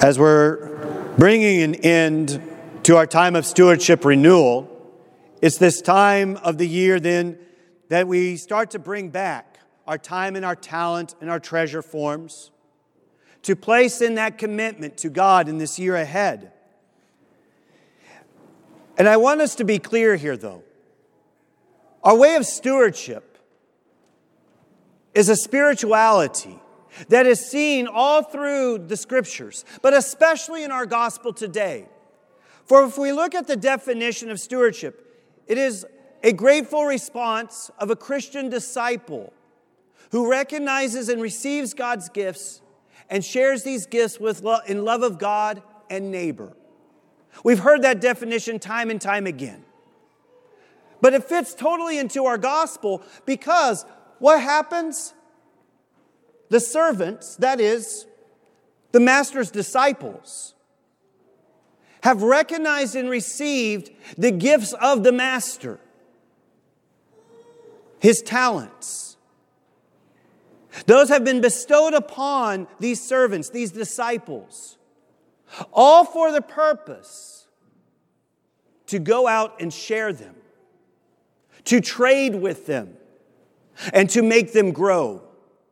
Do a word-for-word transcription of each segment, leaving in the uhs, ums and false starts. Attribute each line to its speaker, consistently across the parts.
Speaker 1: As we're bringing an end to our time of stewardship renewal, it's this time of the year then that we start to bring back our time and our talent and our treasure forms to place in that commitment to God in this year ahead. And I want us to be clear here, though. Our way of stewardship is a spirituality that is seen all through the Scriptures, but especially in our gospel today. For if we look at the definition of stewardship, it is a grateful response of a Christian disciple who recognizes and receives God's gifts and shares these gifts with lo- in love of God and neighbor. We've heard that definition time and time again. But it fits totally into our gospel because what happens? The servants, that is, the master's disciples, have recognized and received the gifts of the master, his talents. Those have been bestowed upon these servants, these disciples, all for the purpose to go out and share them, to trade with them, and to make them grow.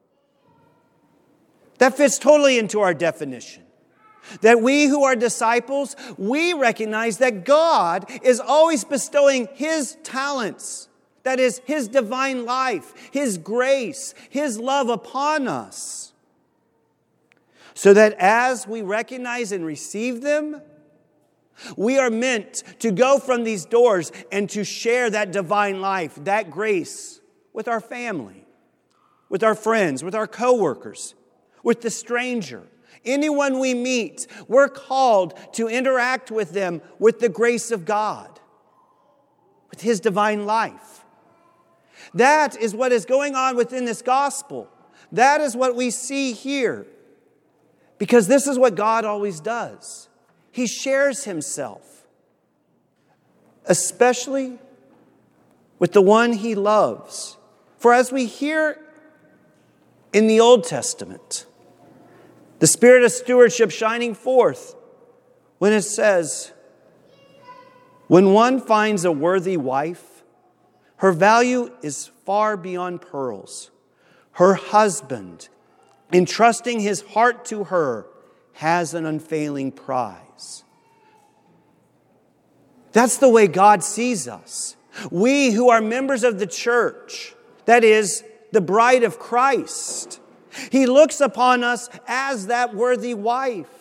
Speaker 1: That fits totally into our definition. That we who are disciples, we recognize that God is always bestowing His talents, that is, His divine life, His grace, His love upon us. So that as we recognize and receive them, we are meant to go from these doors and to share that divine life, that grace with our family, with our friends, with our coworkers, with the stranger. Anyone we meet, we're called to interact with them with the grace of God, with His divine life. That is what is going on within this gospel. That is what we see here. Because this is what God always does. He shares Himself, especially with the one He loves. For as we hear in the Old Testament, the spirit of stewardship shining forth when it says, when one finds a worthy wife, her value is far beyond pearls. Her husband, entrusting his heart to her, has an unfailing prize. That's the way God sees us. We who are members of the church, that is, the bride of Christ, He looks upon us as that worthy wife.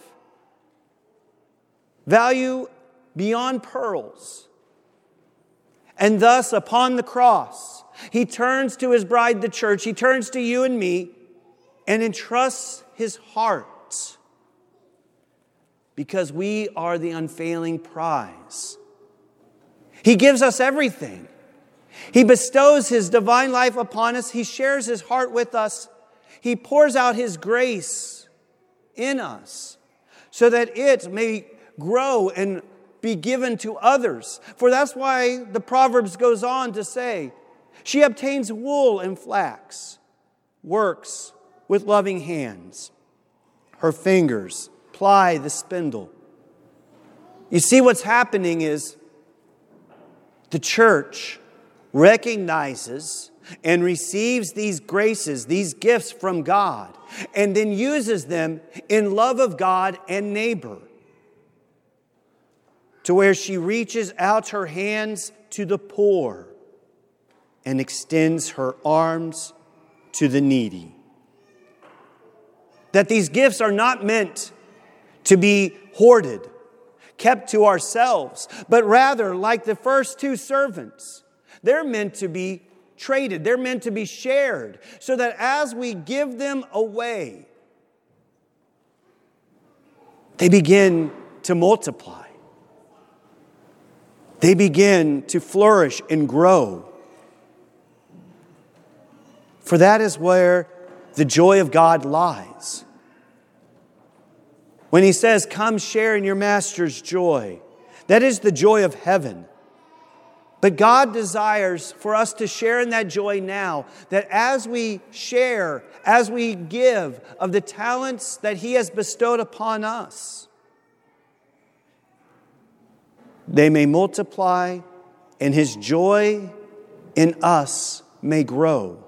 Speaker 1: Value beyond pearls. And thus, upon the cross, He turns to His bride, the church. He turns to you and me and entrusts His heart because we are the unfailing prize. He gives us everything. He bestows His divine life upon us. He shares His heart with us. He pours out His grace in us so that it may grow and be given to others. For that's why the Proverbs goes on to say, she obtains wool and flax, works with loving hands. Her fingers ply the spindle. You see, what's happening is the church recognizes and receives these graces, these gifts from God, and then uses them in love of God and neighbor, to where she reaches out her hands to the poor and extends her arms to the needy. That these gifts are not meant to be hoarded, kept to ourselves, but rather, like the first two servants, they're meant to be traded. They're meant to be shared so that as we give them away, they begin to multiply. They begin to flourish and grow. For that is where the joy of God lies. When He says, come share in your master's joy, that is the joy of heaven. But God desires for us to share in that joy now, that as we share, as we give of the talents that He has bestowed upon us, they may multiply and His joy in us may grow.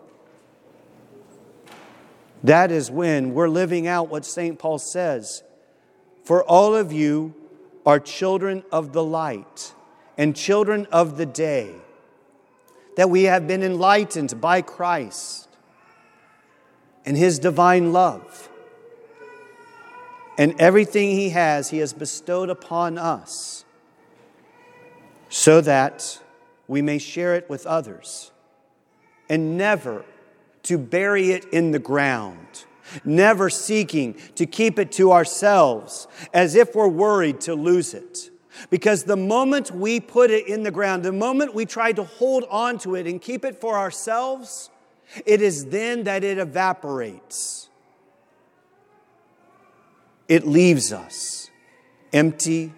Speaker 1: That is when we're living out what Saint Paul says. For all of you are children of the light and children of the day, that we have been enlightened by Christ and His divine love. And everything He has, He has bestowed upon us so that we may share it with others, and never to bury it in the ground, never seeking to keep it to ourselves as if we're worried to lose it. Because the moment we put it in the ground, the moment we try to hold on to it and keep it for ourselves, it is then that it evaporates. It leaves us empty,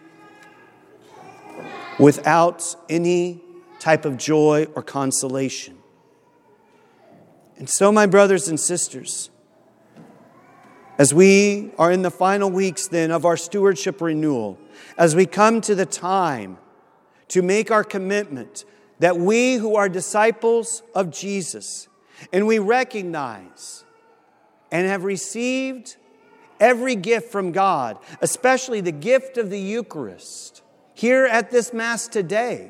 Speaker 1: without any type of joy or consolation. And so, my brothers and sisters, as we are in the final weeks then of our stewardship renewal, as we come to the time to make our commitment that we who are disciples of Jesus, and we recognize and have received every gift from God, especially the gift of the Eucharist, here at this Mass today,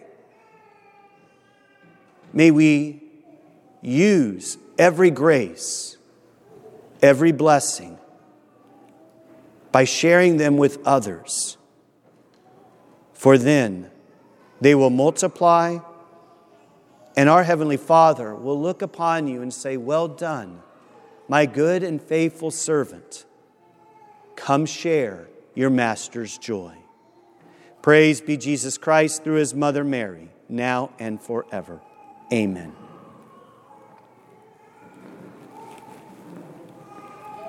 Speaker 1: may we use every grace, every blessing, by sharing them with others. For then they will multiply, and our Heavenly Father will look upon you and say, "Well done, my good and faithful servant. Come share your Master's joy." Praise be Jesus Christ through His Mother Mary, now and forever. Amen.